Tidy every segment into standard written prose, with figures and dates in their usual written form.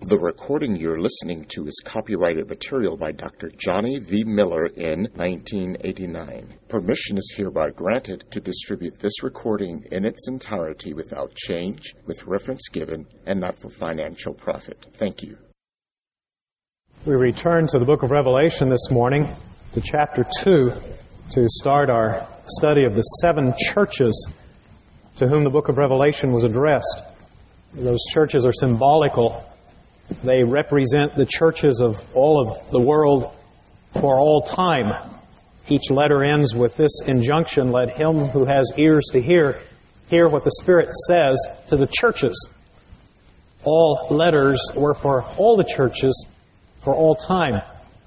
The recording you're listening to is copyrighted material by Dr. Johnny V. Miller in 1989. Permission is hereby granted to distribute this recording in its entirety without change, with reference given, and not for financial profit. Thank you. We return to the book of Revelation this morning, to chapter 2, to start our study of the 7 churches to whom the book of Revelation was addressed. Those churches are symbolical. They represent the churches of all of the world for all time. Each letter ends with this injunction, let him who has ears to hear what the Spirit says to the churches. All letters were for all the churches for all time.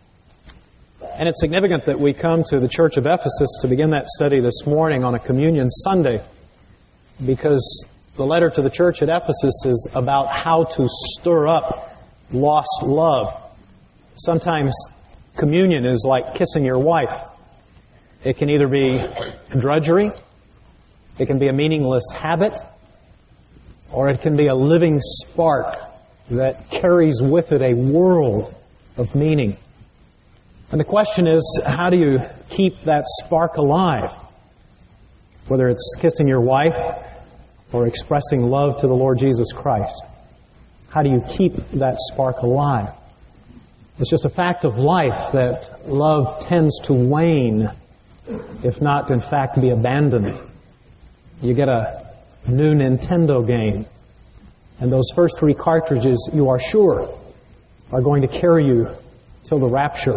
And it's significant that we come to the church of Ephesus to begin that study this morning on a Communion Sunday, because the letter to the church at Ephesus is about how to stir up lost love. Sometimes communion is like kissing your wife. It can either be drudgery, it can be a meaningless habit, or it can be a living spark that carries with it a world of meaning. And the question is, how do you keep that spark alive? Whether it's kissing your wife or expressing love to the Lord Jesus Christ. How do you keep that spark alive? It's just a fact of life that love tends to wane, if not, in fact, be abandoned. You get a new Nintendo game, and those first 3 cartridges, you are sure, are going to carry you till the rapture.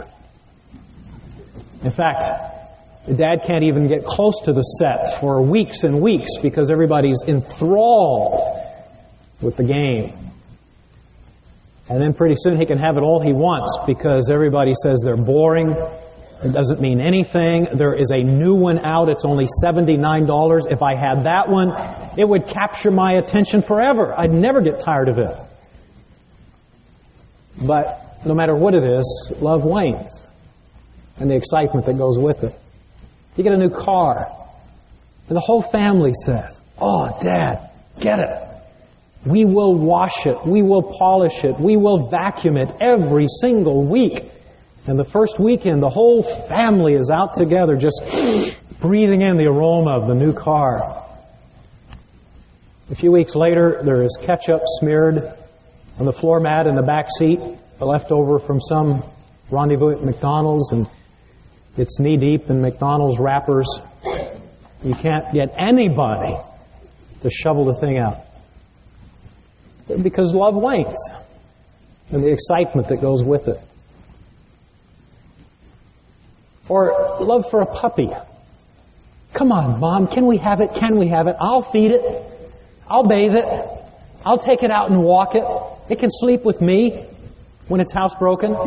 In fact, Dad can't even get close to the set for weeks and weeks because everybody's enthralled with the game. And then pretty soon he can have it all he wants because everybody says they're boring. It doesn't mean anything. There is a new one out. It's only $79. If I had that one, it would capture my attention forever. I'd never get tired of it. But no matter what it is, love wanes. And the excitement that goes with it. You get a new car. And the whole family says, "Oh, Dad, get it. We will wash it. We will polish it. We will vacuum it every single week." And the first weekend, the whole family is out together just breathing in the aroma of the new car. A few weeks later, there is ketchup smeared on the floor mat in the back seat, left over from some rendezvous at McDonald's, and it's knee-deep in McDonald's wrappers. You can't get anybody to shovel the thing out. Because love wanes, and the excitement that goes with it. Or love for a puppy. "Come on, Mom, can we have it? Can we have it? I'll feed it. I'll bathe it. I'll take it out and walk it. It can sleep with me when it's housebroken."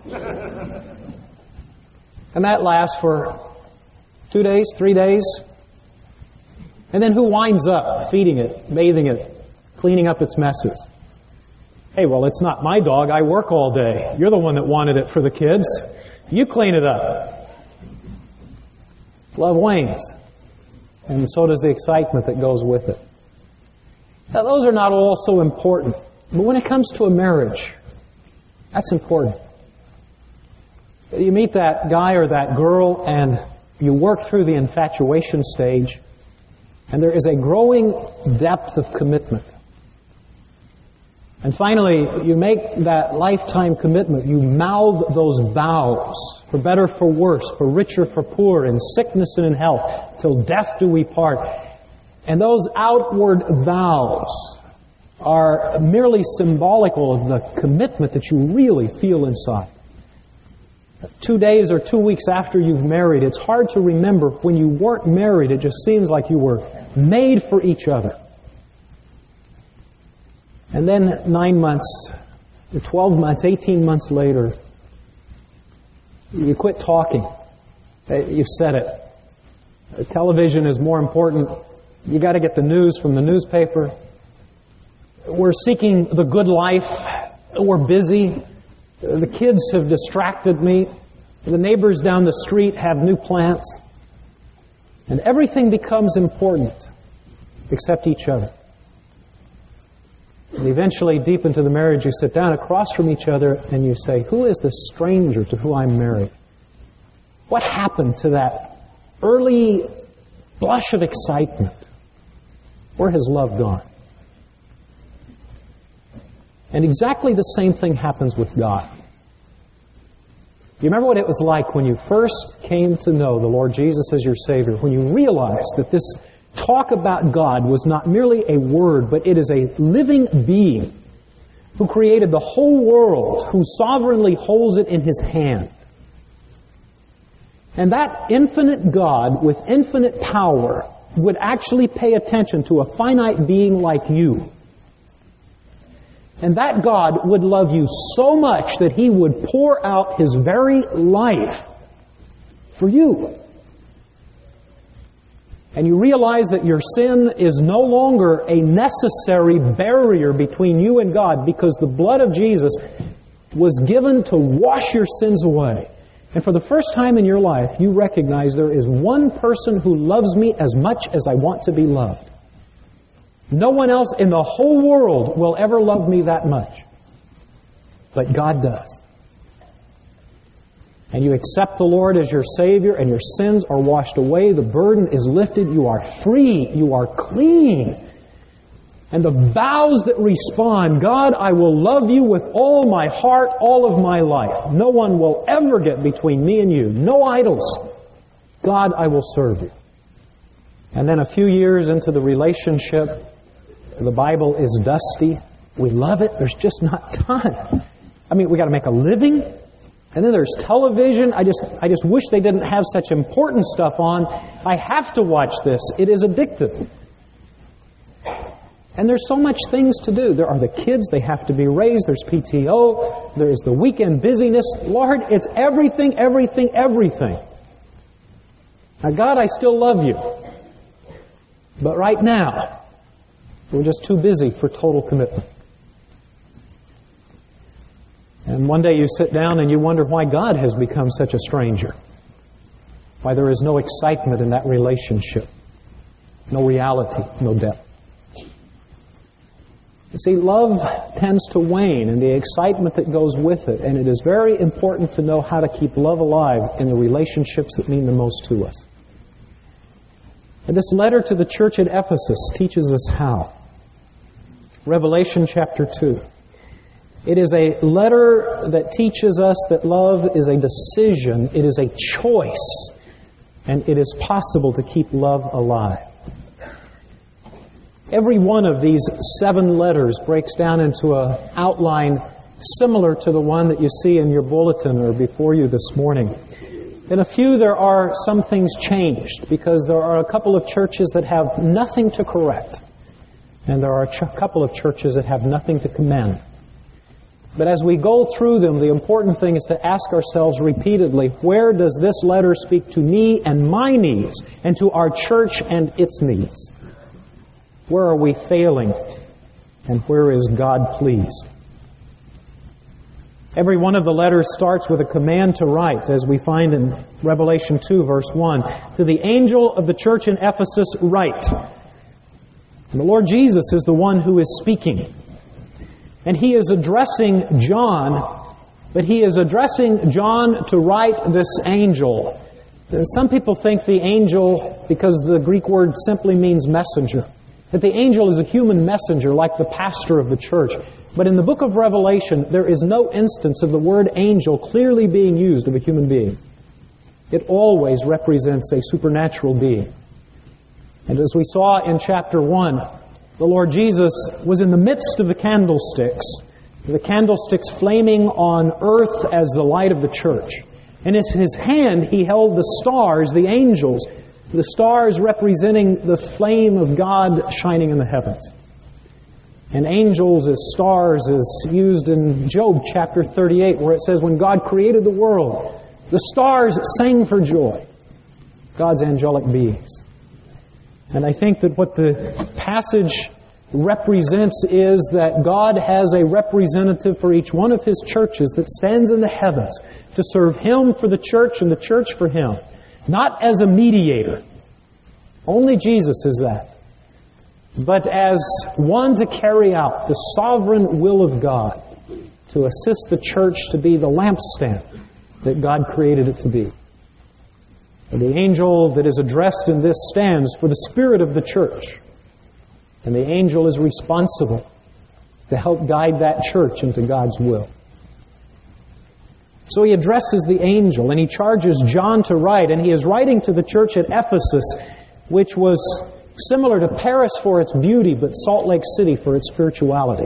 And that lasts for 2 days, 3 days. And then who winds up feeding it, bathing it, cleaning up its messes? "Hey, well, it's not my dog. I work all day. You're the one that wanted it for the kids. You clean it up." Love wanes. And so does the excitement that goes with it. Now, those are not all so important. But when it comes to a marriage, that's important. You meet that guy or that girl and you work through the infatuation stage, and there is a growing depth of commitment. And finally, you make that lifetime commitment. You mouth those vows, for better, for worse, for richer, for poor, in sickness and in health, till death do we part. And those outward vows are merely symbolical of the commitment that you really feel inside. 2 days or 2 weeks after you've married, it's hard to remember when you weren't married. It just seems like you were made for each other. And then 9 months, 12 months, 18 months later, you quit talking. You've said it. The television is more important. You got to get the news from the newspaper. We're seeking the good life. We're busy. The kids have distracted me. The neighbors down the street have new plants. And everything becomes important except each other. And eventually, deep into the marriage, you sit down across from each other and you say, who is this stranger to whom I'm married? What happened to that early blush of excitement? Where has love gone? And exactly the same thing happens with God. Do you remember what it was like when you first came to know the Lord Jesus as your Savior, when you realized that this talk about God was not merely a word, but it is a living being who created the whole world, who sovereignly holds it in His hand? And that infinite God with infinite power would actually pay attention to a finite being like you. And that God would love you so much that He would pour out His very life for you. And you realize that your sin is no longer a necessary barrier between you and God, because the blood of Jesus was given to wash your sins away. And for the first time in your life, you recognize there is one person who loves me as much as I want to be loved. No one else in the whole world will ever love me that much. But God does. And you accept the Lord as your Savior, and your sins are washed away. The burden is lifted. You are free. You are clean. And the vows that respond, God, I will love you with all my heart, all of my life. No one will ever get between me and you. No idols. God, I will serve you. And then a few years into the relationship, the Bible is dusty. We love it. There's just not time. I mean, we got to make a living. And then there's television. I just wish they didn't have such important stuff on. I have to watch this. It is addictive. And there's so much things to do. There are the kids. They have to be raised. There's PTO. There is the weekend busyness. Lord, it's everything, everything, everything. Now, God, I still love you. But right now, we're just too busy for total commitment. And one day you sit down and you wonder why God has become such a stranger. Why there is no excitement in that relationship. No reality, no depth. You see, love tends to wane and the excitement that goes with it. And it is very important to know how to keep love alive in the relationships that mean the most to us. And this letter to the church at Ephesus teaches us how. Revelation chapter 2. It is a letter that teaches us that love is a decision, it is a choice, and it is possible to keep love alive. Every one of these 7 letters breaks down into an outline similar to the one that you see in your bulletin or before you this morning. In a few, there are some things changed because there are a couple of churches that have nothing to correct. And there are a couple of churches that have nothing to commend. But as we go through them, the important thing is to ask ourselves repeatedly, where does this letter speak to me and my needs, and to our church and its needs? Where are we failing, and where is God pleased? Every one of the letters starts with a command to write, as we find in Revelation 2, verse 1. To the angel of the church in Ephesus, write. And the Lord Jesus is the one who is speaking. And He is addressing John, but He is addressing John to write this angel. Some people think the angel, because the Greek word simply means messenger, that the angel is a human messenger like the pastor of the church. But in the book of Revelation, there is no instance of the word angel clearly being used of a human being. It always represents a supernatural being. And as we saw in chapter 1, the Lord Jesus was in the midst of the candlesticks flaming on earth as the light of the church. And in His hand He held the stars, the angels, the stars representing the flame of God shining in the heavens. And angels as stars is used in Job chapter 38, where it says, when God created the world, the stars sang for joy. God's angelic beings. And I think that what the passage represents is that God has a representative for each one of His churches that stands in the heavens to serve Him for the church and the church for Him. Not as a mediator. Only Jesus is that. but as one to carry out the sovereign will of God, to assist the church to be the lampstand that God created it to be. And the angel that is addressed in this stands for the spirit of the church. And the angel is responsible to help guide that church into God's will. So he addresses the angel and he charges John to write, and he is writing to the church at Ephesus, which was similar to Paris for its beauty, but Salt Lake City for its spirituality.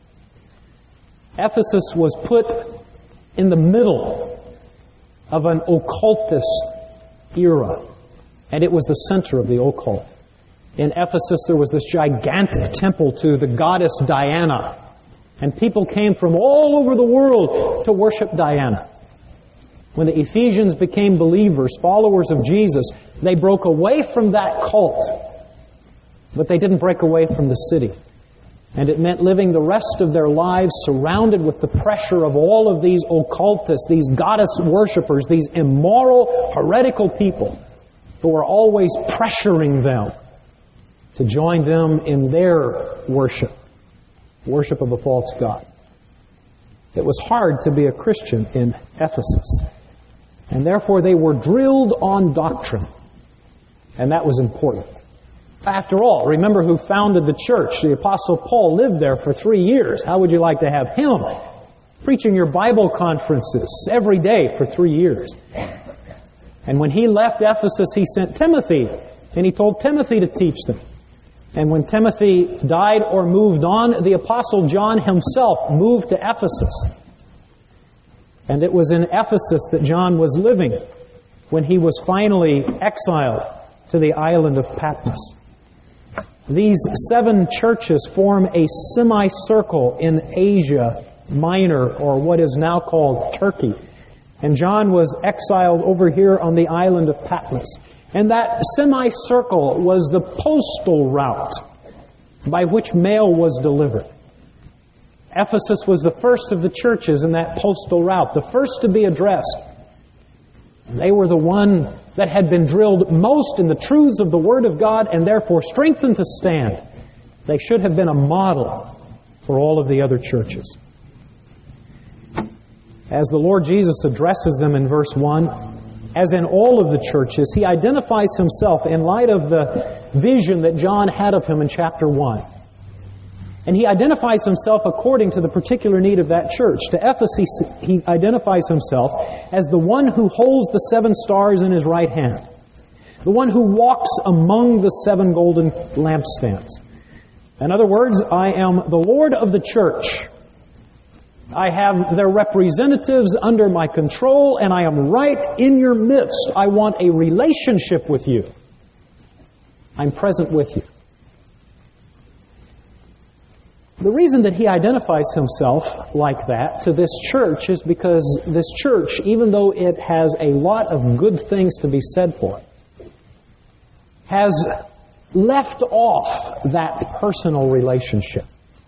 Ephesus was put in the middle of an occultist era, and it was the center of the occult. In Ephesus, there was this gigantic temple to the goddess Diana, and people came from all over the world to worship Diana. When the Ephesians became believers, followers of Jesus, they broke away from that cult, but they didn't break away from the city. And it meant living the rest of their lives surrounded with the pressure of all of these occultists, these goddess worshippers, these immoral, heretical people who were always pressuring them to join them in their worship of a false god. It was hard to be a Christian in Ephesus, and therefore they were drilled on doctrine, and that was important. After all, remember who founded the church. The Apostle Paul lived there for 3 years. How would you like to have him preaching your Bible conferences every day for 3 years? And when he left Ephesus, he sent Timothy, and he told Timothy to teach them. And when Timothy died or moved on, the Apostle John himself moved to Ephesus. And it was in Ephesus that John was living when he was finally exiled to the island of Patmos. These 7 churches form a semicircle in Asia Minor, or what is now called Turkey. And John was exiled over here on the island of Patmos. And that semicircle was the postal route by which mail was delivered. Ephesus was the first of the churches in that postal route, the first to be addressed. They were the one that had been drilled most in the truths of the Word of God and therefore strengthened to stand. They should have been a model for all of the other churches. As the Lord Jesus addresses them in verse 1, as in all of the churches, He identifies Himself in light of the vision that John had of Him in chapter 1. And He identifies Himself according to the particular need of that church. To Ephesus, He identifies Himself as the one who holds the 7 stars in His right hand, the one who walks among the 7 golden lampstands. In other words, I am the Lord of the church. I have their representatives under my control, and I am right in your midst. I want a relationship with you. I'm present with you. The reason that He identifies Himself like that to this church is because this church, even though it has a lot of good things to be said for it, has left off that personal relationship.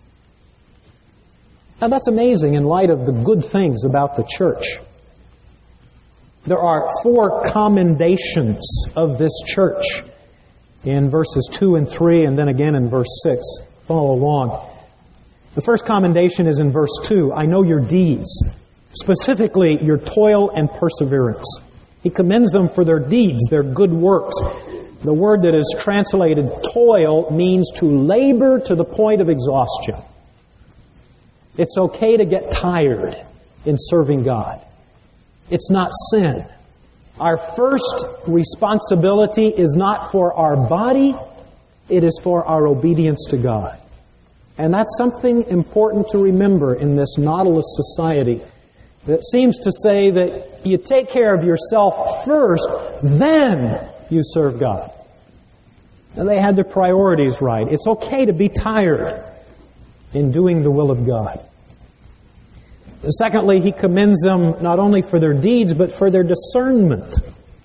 Now that's amazing in light of the good things about the church. There are 4 commendations of this church in verses 2 and 3, and then again in verse 6. Follow along. The first commendation is in verse 2. I know your deeds, specifically your toil and perseverance. He commends them for their deeds, their good works. The word that is translated toil means to labor to the point of exhaustion. It's okay to get tired in serving God. It's not sin. Our first responsibility is not for our body, it is for our obedience to God. And that's something important to remember in this Nautilus society that seems to say that you take care of yourself first, then you serve God. And they had their priorities right. It's okay to be tired in doing the will of God. Secondly, He commends them not only for their deeds, but for their discernment.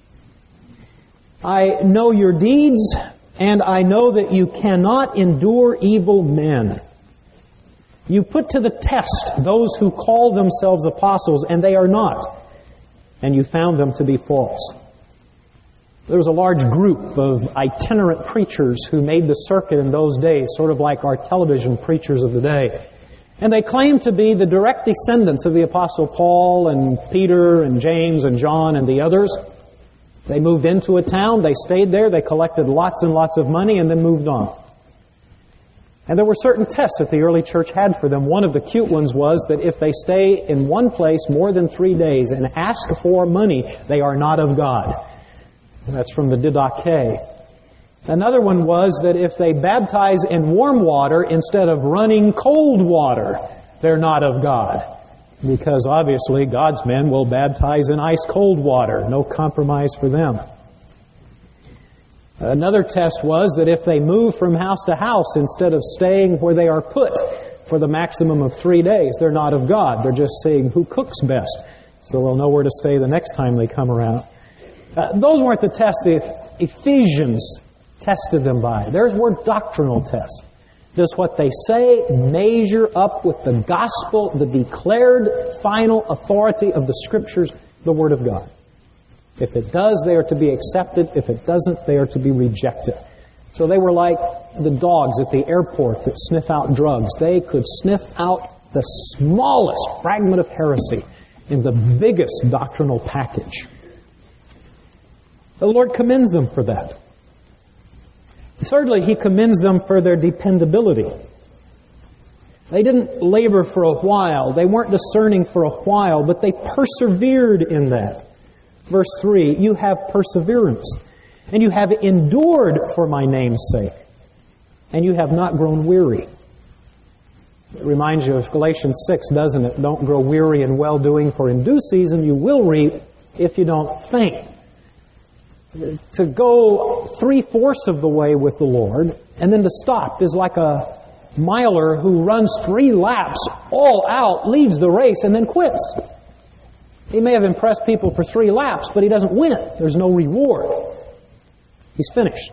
I know your deeds, and I know that you cannot endure evil men. You put to the test those who call themselves apostles, and they are not, and you found them to be false. There was a large group of itinerant preachers who made the circuit in those days, sort of like our television preachers of the day. And they claimed to be the direct descendants of the Apostle Paul and Peter and James and John and the others. They moved into a town, they stayed there, they collected lots and lots of money, and then moved on. And there were certain tests that the early church had for them. One of the cute ones was that if they stay in one place more than 3 days and ask for money, they are not of God. And that's from the Didache. Another one was that if they baptize in warm water instead of running cold water, they're not of God. Because obviously God's men will baptize in ice-cold water. No compromise for them. Another test was that if they move from house to house instead of staying where they are put for the maximum of 3 days, they're not of God. They're just seeing who cooks best, so they'll know where to stay the next time they come around. Those weren't the tests the Ephesians tested them by. Theirs were doctrinal tests. Does what they say measure up with the gospel, the declared final authority of the Scriptures, the Word of God? If it does, they are to be accepted. If it doesn't, they are to be rejected. So they were like the dogs at the airport that sniff out drugs. They could sniff out the smallest fragment of heresy in the biggest doctrinal package. The Lord commends them for that. Thirdly, He commends them for their dependability. They didn't labor for a while. They weren't discerning for a while, but they persevered in that. Verse 3, you have perseverance, and you have endured for my name's sake, and you have not grown weary. It reminds you of Galatians 6, doesn't it? Don't grow weary in well-doing, for in due season you will reap if you don't faint. To go 3/4 of the way with the Lord and then to stop is like a miler who runs 3 laps all out, leads the race, and then quits. He may have impressed people for 3 laps, but he doesn't win it. There's no reward. He's finished.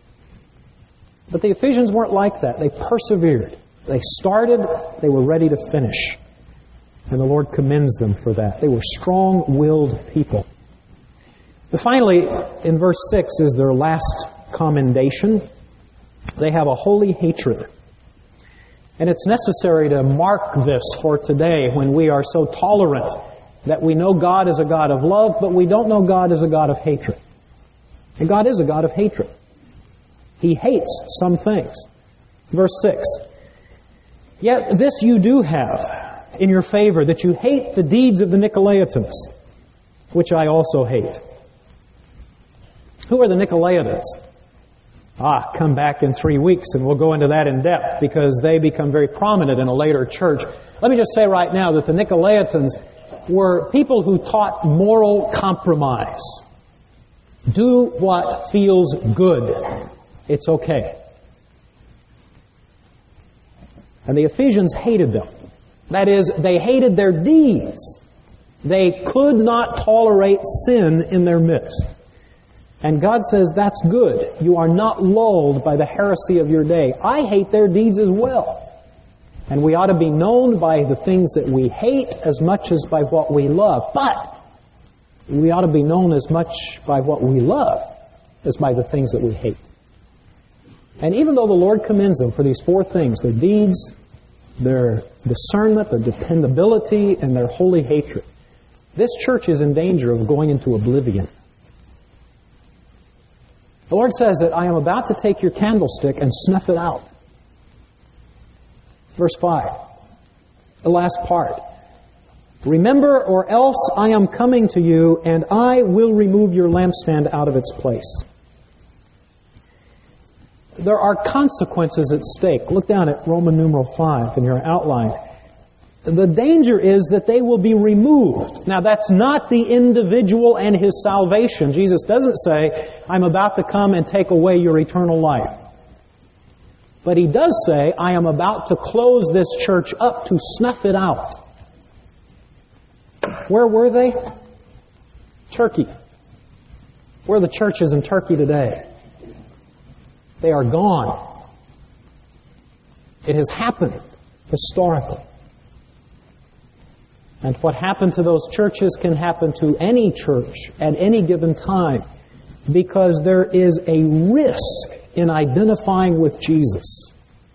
But the Ephesians weren't like that. They persevered. They started, they were ready to finish. And the Lord commends them for that. They were strong-willed people. But finally, in verse 6 is their last commendation. They have a holy hatred. And it's necessary to mark this for today when we are so tolerant that we know God is a God of love, but we don't know God is a God of hatred. And God is a God of hatred. He hates some things. Verse 6. Yet this you do have in your favor, that you hate the deeds of the Nicolaitans, which I also hate. Who are the Nicolaitans? Come back in 3 weeks and we'll go into that in depth because they become very prominent in a later church. Let me just say right now that the Nicolaitans were people who taught moral compromise. Do what feels good. It's okay. And the Ephesians hated them. That is, they hated their deeds. They could not tolerate sin in their midst. And God says, that's good. You are not lulled by the heresy of your day. I hate their deeds as well. And we ought to be known by the things that we hate as much as by what we love. But we ought to be known as much by what we love as by the things that we hate. And even though the Lord commends them for these 4 things, their deeds, their discernment, their dependability, and their holy hatred, this church is in danger of going into oblivion. The Lord says that I am about to take your candlestick and snuff it out. Verse 5, the last part. Remember, or else I am coming to you, and I will remove your lampstand out of its place. There are consequences at stake. Look down at Roman numeral 5 in your outline. The danger is that they will be removed. Now, that's not the individual and his salvation. Jesus doesn't say, I'm about to come and take away your eternal life. But He does say, I am about to close this church up to snuff it out. Where were they? Turkey. Where are the churches in Turkey today? They are gone. It has happened historically. And what happened to those churches can happen to any church at any given time because there is a risk in identifying with Jesus.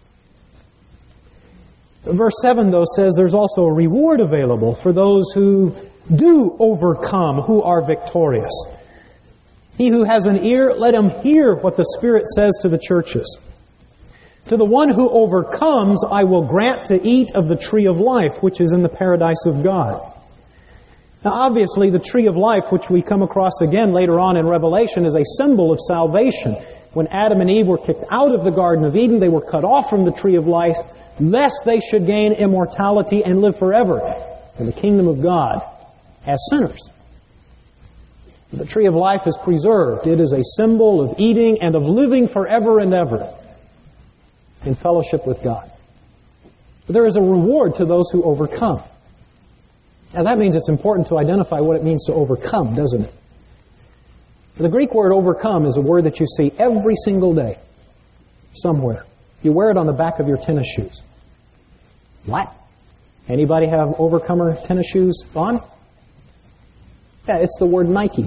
Verse 7, though, says there's also a reward available for those who do overcome, who are victorious. He who has an ear, let him hear what the Spirit says to the churches. To the one who overcomes, I will grant to eat of the tree of life, which is in the paradise of God. Now, obviously, the tree of life, which we come across again later on in Revelation, is a symbol of salvation. When Adam and Eve were kicked out of the Garden of Eden, they were cut off from the tree of life, lest they should gain immortality and live forever in the kingdom of God as sinners. The tree of life is preserved. It is a symbol of eating and of living forever and ever in fellowship with God. But there is a reward to those who overcome. Now that means it's important to identify what it means to overcome, doesn't it? The Greek word overcome is a word that you see every single day, somewhere. You wear it on the back of your tennis shoes. What? Anybody have Overcomer tennis shoes on? Yeah, it's the word Nike.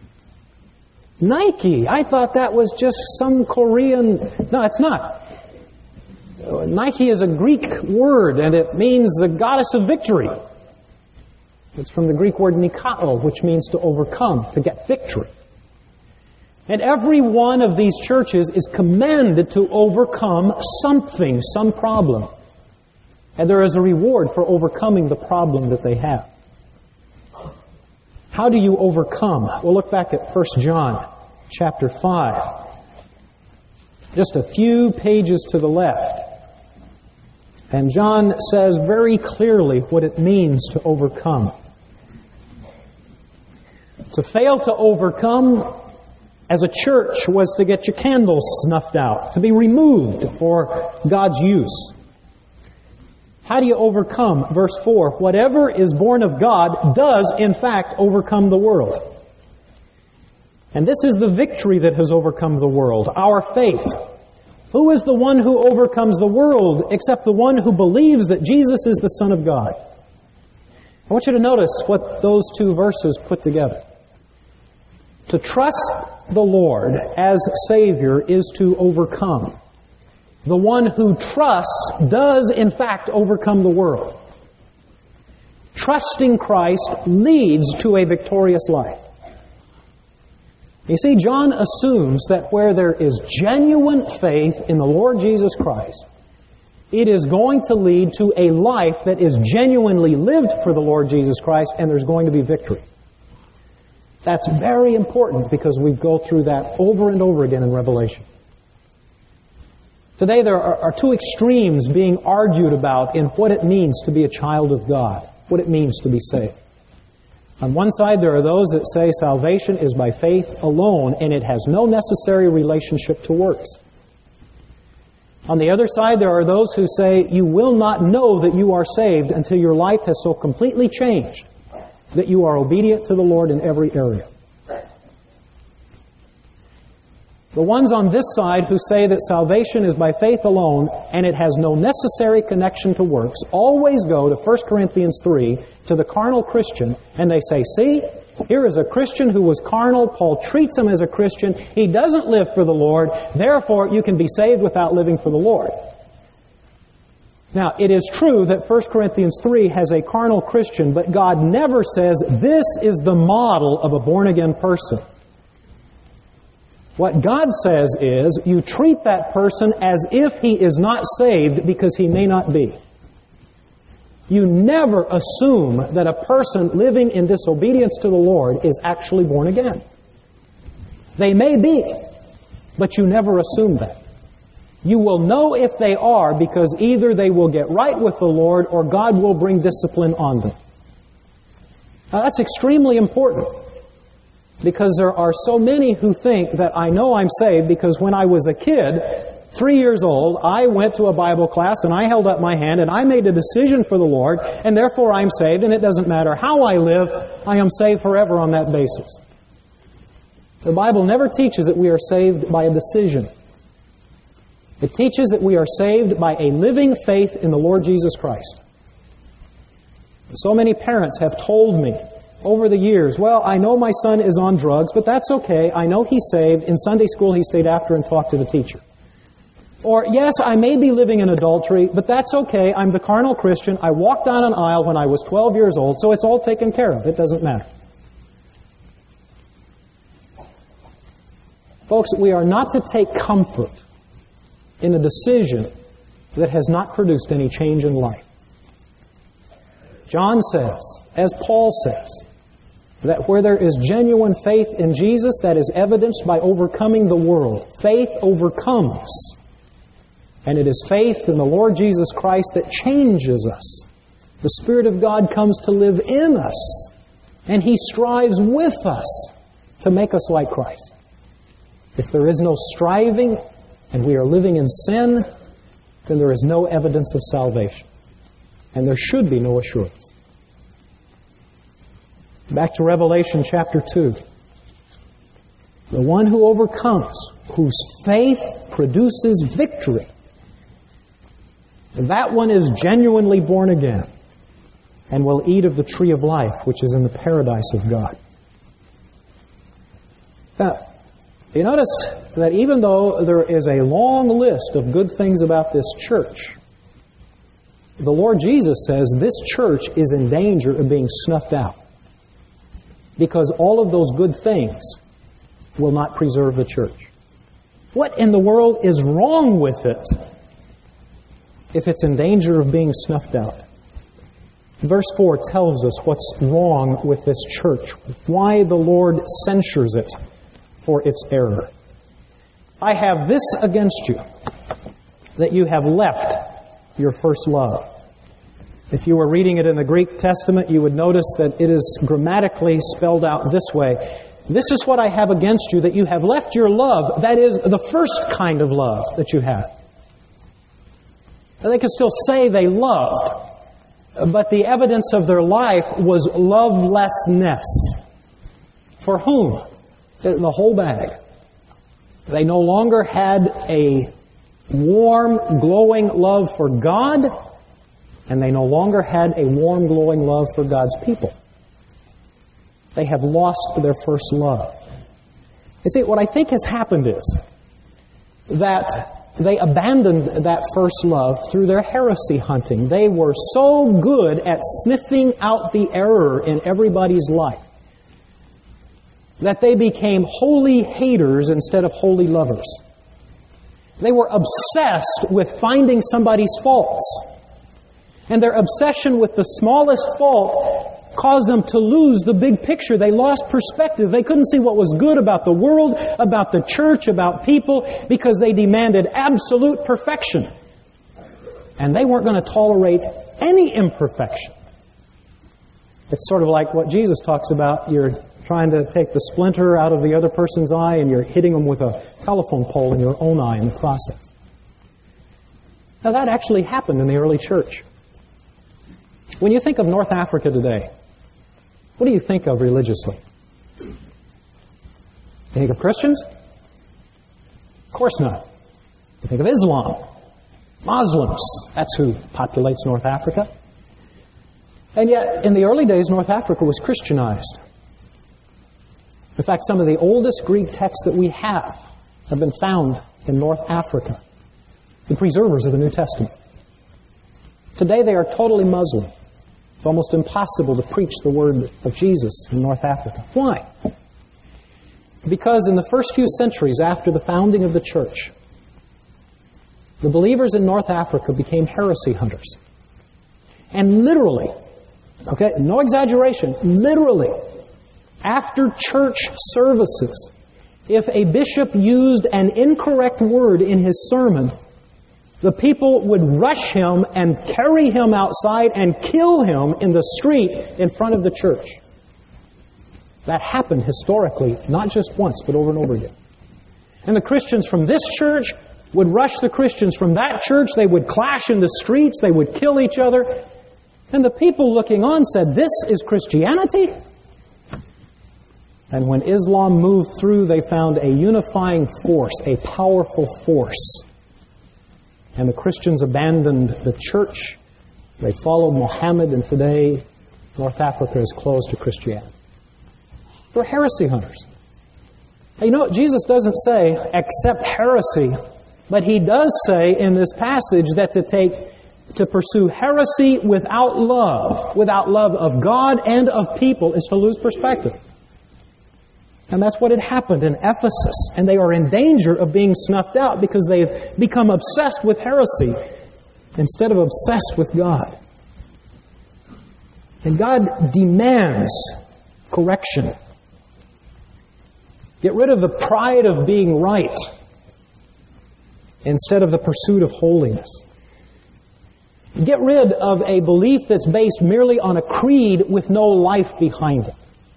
Nike! I thought that was just some Korean... No, it's not. Nike is a Greek word, and it means the goddess of victory. It's from the Greek word nikao, which means to overcome, to get victory. And every one of these churches is commanded to overcome something, some problem. And there is a reward for overcoming the problem that they have. How do you overcome? We'll look back at 1 John chapter 5. Just a few pages to the left. And John says very clearly what it means to overcome. To fail to overcome as a church was to get your candles snuffed out, to be removed for God's use. How do you overcome? Verse 4, whatever is born of God does, in fact, overcome the world. And this is the victory that has overcome the world, our faith. Who is the one who overcomes the world except the one who believes that Jesus is the Son of God? I want you to notice what those two verses put together. To trust the Lord as Savior is to overcome. The one who trusts does, in fact, overcome the world. Trusting Christ leads to a victorious life. You see, John assumes that where there is genuine faith in the Lord Jesus Christ, it is going to lead to a life that is genuinely lived for the Lord Jesus Christ, and there's going to be victory. That's very important because we go through that over and over again in Revelation. Today there are two extremes being argued about in what it means to be a child of God, what it means to be saved. On one side, there are those that say salvation is by faith alone and it has no necessary relationship to works. On the other side, there are those who say you will not know that you are saved until your life has so completely changed that you are obedient to the Lord in every area. The ones on this side who say that salvation is by faith alone and it has no necessary connection to works always go to 1 Corinthians 3 to the carnal Christian and they say, see, here is a Christian who was carnal. Paul treats him as a Christian. He doesn't live for the Lord. Therefore, you can be saved without living for the Lord. Now, it is true that 1 Corinthians 3 has a carnal Christian, but God never says this is the model of a born-again person. What God says is, you treat that person as if he is not saved because he may not be. You never assume that a person living in disobedience to the Lord is actually born again. They may be, but you never assume that. You will know if they are because either they will get right with the Lord or God will bring discipline on them. Now that's extremely important. Because there are so many who think that I know I'm saved because when I was a kid, 3 years old, I went to a Bible class and I held up my hand and I made a decision for the Lord and therefore I'm saved and it doesn't matter how I live, I am saved forever on that basis. The Bible never teaches that we are saved by a decision. It teaches that we are saved by a living faith in the Lord Jesus Christ. So many parents have told me over the years, well, I know my son is on drugs, but that's okay. I know he's saved. In Sunday school, he stayed after and talked to the teacher. Or, yes, I may be living in adultery, but that's okay. I'm the carnal Christian. I walked down an aisle when I was 12 years old, so it's all taken care of. It doesn't matter. Folks, we are not to take comfort in a decision that has not produced any change in life. John says, as Paul says, that where there is genuine faith in Jesus, that is evidenced by overcoming the world. Faith overcomes. And it is faith in the Lord Jesus Christ that changes us. The Spirit of God comes to live in us, and He strives with us to make us like Christ. If there is no striving, and we are living in sin, then there is no evidence of salvation. And there should be no assurance. Back to Revelation chapter 2. The one who overcomes, whose faith produces victory, that one is genuinely born again and will eat of the tree of life, which is in the paradise of God. Now, you notice that even though there is a long list of good things about this church, the Lord Jesus says this church is in danger of being snuffed out because all of those good things will not preserve the church. What in the world is wrong with it if it's in danger of being snuffed out? Verse 4 tells us what's wrong with this church, why the Lord censures it for its error. I have this against you, that you have left your first love. If you were reading it in the Greek Testament, you would notice that it is grammatically spelled out this way. This is what I have against you, that you have left your love. That is the first kind of love that you had. Now, they could still say they loved, but the evidence of their life was lovelessness. For whom? The whole bag. They no longer had a warm, glowing love for God, and they no longer had a warm, glowing love for God's people. They have lost their first love. You see, what I think has happened is that they abandoned that first love through their heresy hunting. They were so good at sniffing out the error in everybody's life that they became holy haters instead of holy lovers. They were obsessed with finding somebody's faults. And their obsession with the smallest fault caused them to lose the big picture. They lost perspective. They couldn't see what was good about the world, about the church, about people, because they demanded absolute perfection. And they weren't going to tolerate any imperfection. It's sort of like what Jesus talks about. You're trying to take the splinter out of the other person's eye and you're hitting them with a telephone pole in your own eye in the process. Now that actually happened in the early church. When you think of North Africa today, what do you think of religiously? You think of Christians? Of course not. You think of Islam, Muslims. That's who populates North Africa. And yet, in the early days, North Africa was Christianized. In fact, some of the oldest Greek texts that we have been found in North Africa, the preservers of the New Testament. Today they are totally Muslim. It's almost impossible to preach the word of Jesus in North Africa. Why? Because in the first few centuries after the founding of the church, the believers in North Africa became heresy hunters. And literally, okay, no exaggeration, literally, after church services, if a bishop used an incorrect word in his sermon, the people would rush him and carry him outside and kill him in the street in front of the church. That happened historically, not just once, but over and over again. And the Christians from this church would rush the Christians from that church. They would clash in the streets. They would kill each other. And the people looking on said, "This is Christianity?" And when Islam moved through, they found a unifying force, a powerful force. And the Christians abandoned the church. They followed Muhammad, and today North Africa is closed to Christianity. They're heresy hunters. Now, you know, Jesus doesn't say, accept heresy, but He does say in this passage that to pursue heresy without love of God and of people, is to lose perspective. And that's what had happened in Ephesus. And they are in danger of being snuffed out because they've become obsessed with heresy instead of obsessed with God. And God demands correction. Get rid of the pride of being right instead of the pursuit of holiness. Get rid of a belief that's based merely on a creed with no life behind it.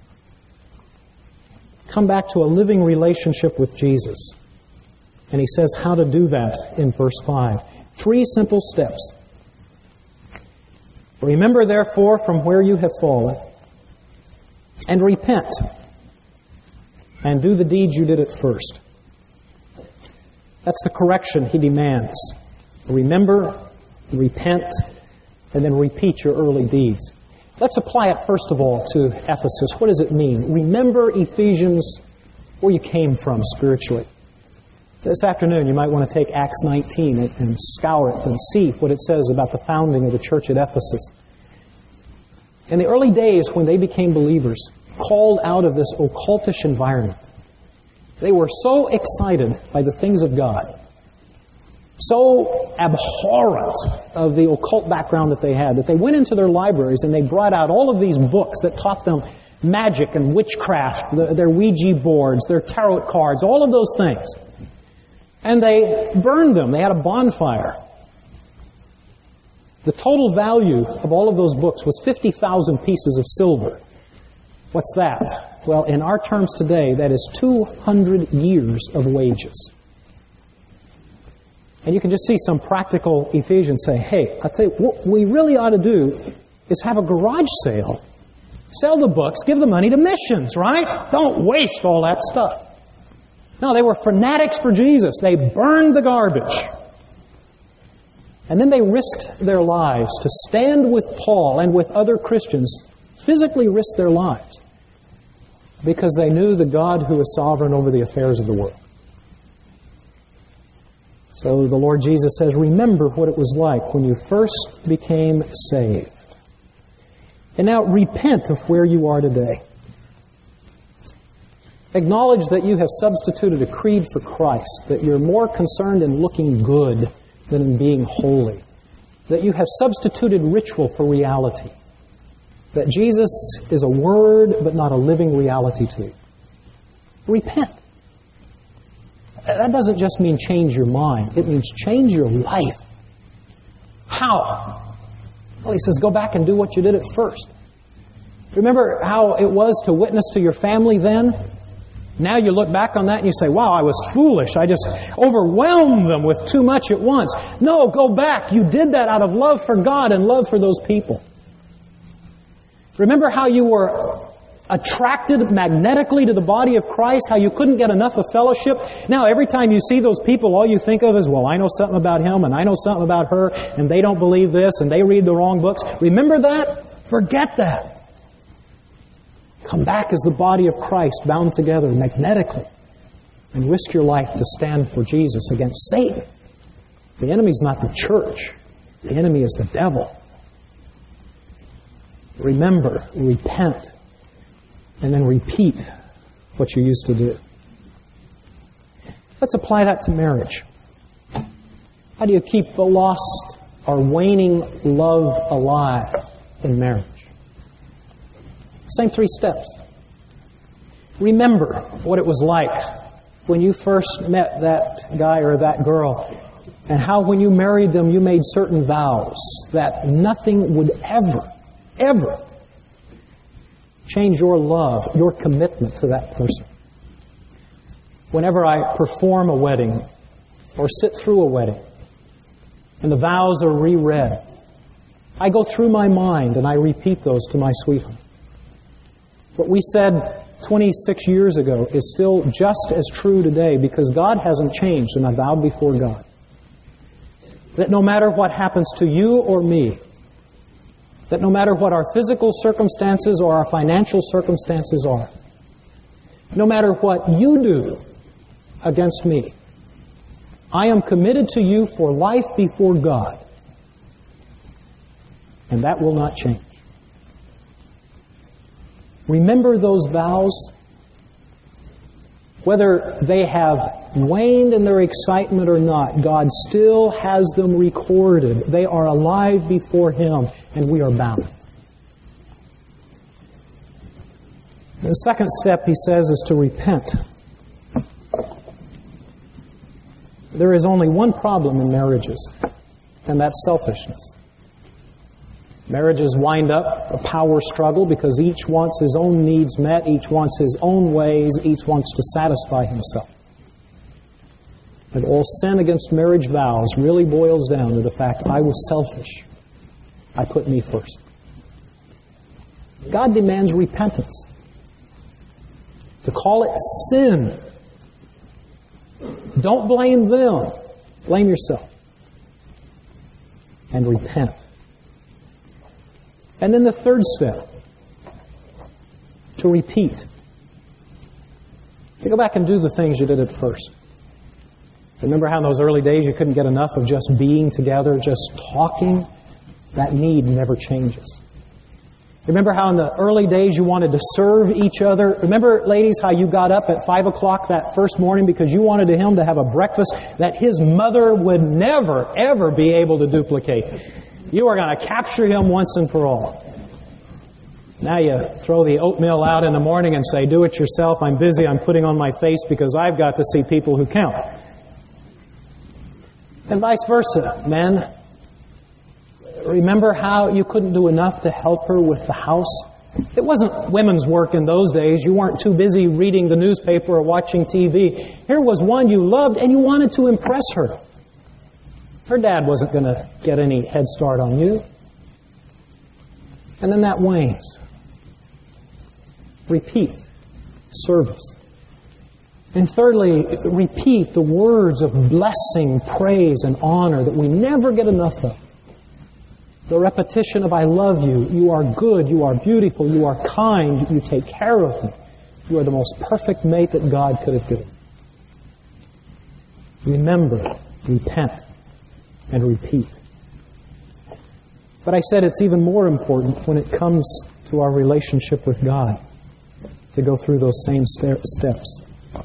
Come back to a living relationship with Jesus. And He says how to do that in verse 5. 3 simple steps. Remember, therefore, from where you have fallen, and repent, and do the deeds you did at first. That's the correction He demands. Remember, repent, and then repeat your early deeds. Let's apply it first of all to Ephesus. What does it mean? Remember, Ephesians, where you came from spiritually. This afternoon you might want to take Acts 19 and scour it and see what it says about the founding of the church at Ephesus. In the early days when they became believers, called out of this occultish environment, they were so excited by the things of God, so abhorrent of the occult background that they had, that they went into their libraries and they brought out all of these books that taught them magic and witchcraft, their Ouija boards, their tarot cards, all of those things. And they burned them. They had a bonfire. The total value of all of those books was 50,000 pieces of silver. What's that? Well, in our terms today, that is 200 years of wages. And you can just see some practical Ephesians say, hey, I'll tell you, what we really ought to do is have a garage sale. Sell the books, give the money to missions, right? Don't waste all that stuff. No, they were fanatics for Jesus. They burned the garbage. And then they risked their lives to stand with Paul and with other Christians, physically risk their lives, because they knew the God who is sovereign over the affairs of the world. So the Lord Jesus says, remember what it was like when you first became saved. And now repent of where you are today. Acknowledge that you have substituted a creed for Christ, that you're more concerned in looking good than in being holy, that you have substituted ritual for reality, that Jesus is a word but not a living reality to you. Repent. That doesn't just mean change your mind. It means change your life. How? Well, he says, go back and do what you did at first. Remember how it was to witness to your family then? Now you look back on that and you say, wow, I was foolish. I just overwhelmed them with too much at once. No, go back. You did that out of love for God and love for those people. Remember how you were attracted magnetically to the body of Christ, how you couldn't get enough of fellowship? Now, every time you see those people, all you think of is, well, I know something about him, and I know something about her, and they don't believe this, and they read the wrong books. Remember that? Forget that. Come back as the body of Christ, bound together magnetically, and risk your life to stand for Jesus against Satan. The enemy's not the church. The enemy is the devil. Remember, repent, and then repeat what you used to do. Let's apply that to marriage. How do you keep the lost or waning love alive in marriage? Same 3 steps. Remember what it was like when you first met that guy or that girl, and how when you married them you made certain vows that nothing would ever change your love, your commitment to that person. Whenever I perform a wedding or sit through a wedding and the vows are reread, I go through my mind and I repeat those to my sweetheart. What we said 26 years ago is still just as true today, because God hasn't changed, and I vowed before God that no matter what happens to you or me, That no matter what our physical circumstances or our financial circumstances are, no matter what you do against me, I am committed to you for life before God. And that will not change. Remember those vows. Whether they have waned in their excitement or not, God still has them recorded. They are alive before Him, and we are bound. The second step, he says, is to repent. There is only one problem in marriages, and that's selfishness. Marriages wind up a power struggle because each wants his own needs met, each wants his own ways, each wants to satisfy himself. But all sin against marriage vows really boils down to the fact I was selfish. I put me first. God demands repentance. To call it sin. Don't blame them. Blame yourself. And repent. And then the third step, to repeat. To go back and do the things you did at first. Remember how in those early days you couldn't get enough of just being together, just talking? That need never changes. Remember how in the early days you wanted to serve each other? Remember, ladies, how you got up at 5 o'clock that first morning because you wanted him to have a breakfast that his mother would never, ever be able to duplicate. You are going to capture him once and for all. Now you throw the oatmeal out in the morning and say, do it yourself, I'm busy, I'm putting on my face because I've got to see people who count. And vice versa, men. Remember how you couldn't do enough to help her with the house? It wasn't women's work in those days. You weren't too busy reading the newspaper or watching TV. Here was one you loved and you wanted to impress her. Her dad wasn't going to get any head start on you. And then that wanes. Repeat service. And thirdly, repeat the words of blessing, praise, and honor that we never get enough of. The repetition of I love you, you are good, you are beautiful, you are kind, you take care of me. You are the most perfect mate that God could have given. Remember, repent, and repeat. But I said it's even more important when it comes to our relationship with God to go through those same steps.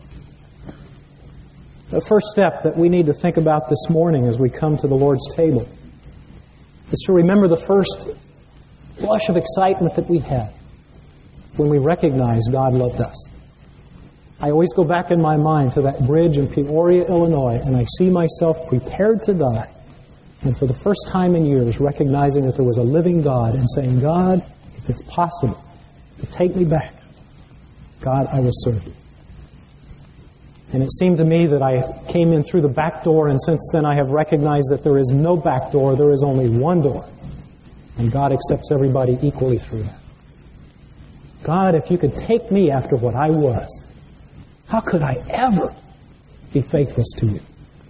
The first step that we need to think about this morning as we come to the Lord's table is to remember the first flush of excitement that we had when we recognized God loved us. I always go back in my mind to that bridge in Peoria, Illinois, and I see myself prepared to die. And for the first time in years, recognizing that there was a living God and saying, God, if it's possible to take me back, God, I will serve you. And it seemed to me that I came in through the back door, and since then I have recognized that there is no back door, there is only one door. And God accepts everybody equally through that. God, if you could take me after what I was, how could I ever be faithless to you?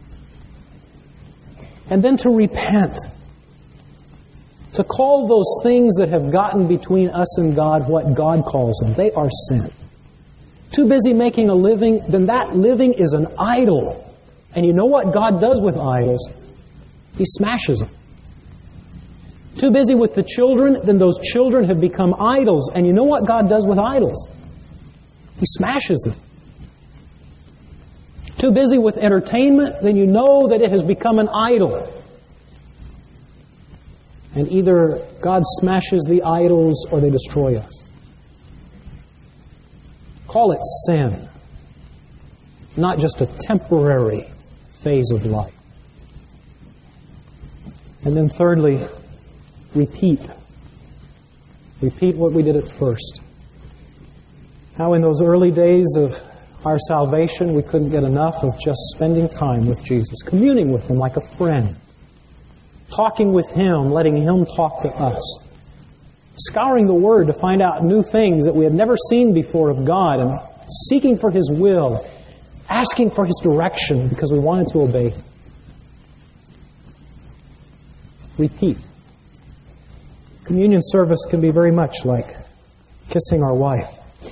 And then to repent. To call those things that have gotten between us and God what God calls them. They are sin. Too busy making a living, then that living is an idol. And you know what God does with idols? He smashes them. Too busy with the children, then those children have become idols. And you know what God does with idols? He smashes them. Too busy with entertainment, then you know that it has become an idol. And either God smashes the idols or they destroy us. Call it sin, not just a temporary phase of life. And then thirdly, repeat. Repeat what we did at first. How in those early days of our salvation, we couldn't get enough of just spending time with Jesus, communing with Him like a friend, talking with Him, letting Him talk to us, scouring the Word to find out new things that we had never seen before of God, and seeking for His will, asking for His direction because we wanted to obey Him. Repeat. Communion service can be very much like kissing our wife.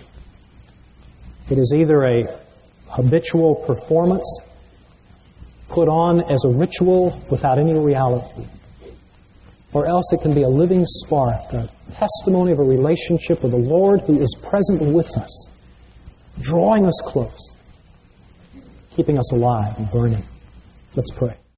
It is either a habitual performance put on as a ritual without any reality, or else it can be a living spark, a testimony of a relationship with the Lord who is present with us, drawing us close, keeping us alive and burning. Let's pray.